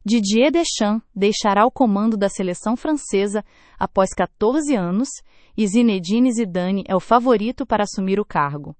Didier Deschamps deixará o comando da seleção francesa após 14 anos e Zinedine Zidane é o favorito para assumir o cargo.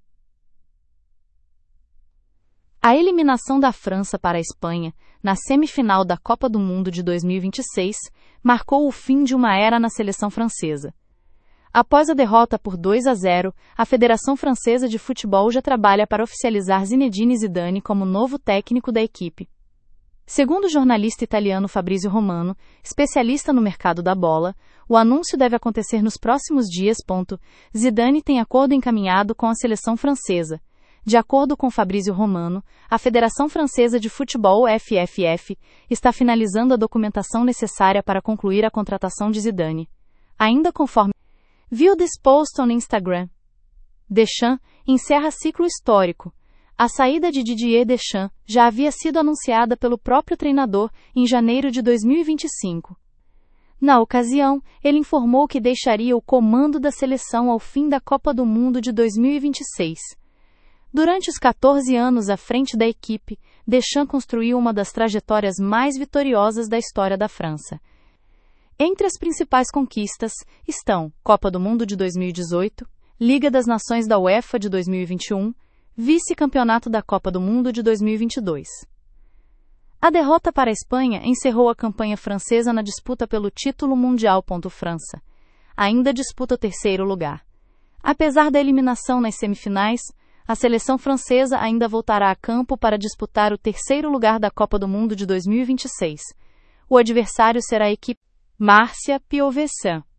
A eliminação da França para a Espanha, na semifinal da Copa do Mundo de 2026, marcou o fim de uma era na seleção francesa. Após a derrota por 2-0, a Federação Francesa de Futebol já trabalha para oficializar Zinedine Zidane como novo técnico da equipe. Segundo o jornalista italiano Fabrizio Romano, especialista no mercado da bola, o anúncio deve acontecer nos próximos dias. Zidane tem acordo encaminhado com a seleção francesa. De acordo com Fabrizio Romano, a Federação Francesa de Futebol FFF está finalizando a documentação necessária para concluir a contratação de Zidane. Ainda conforme View this post on Instagram. Deschamps encerra ciclo histórico. A saída de Didier Deschamps já havia sido anunciada pelo próprio treinador em janeiro de 2025. Na ocasião, ele informou que deixaria o comando da seleção ao fim da Copa do Mundo de 2026. Durante os 14 anos à frente da equipe, Deschamps construiu uma das trajetórias mais vitoriosas da história da França. Entre as principais conquistas estão Copa do Mundo de 2018, Liga das Nações da UEFA de 2021, vice-campeonato da Copa do Mundo de 2022. A derrota para a Espanha encerrou a campanha francesa na disputa pelo título mundial. França ainda disputa o terceiro lugar. Apesar da eliminação nas semifinais, a seleção francesa ainda voltará a campo para disputar o terceiro lugar da Copa do Mundo de 2026. O adversário será a equipe Márcia Piovesan.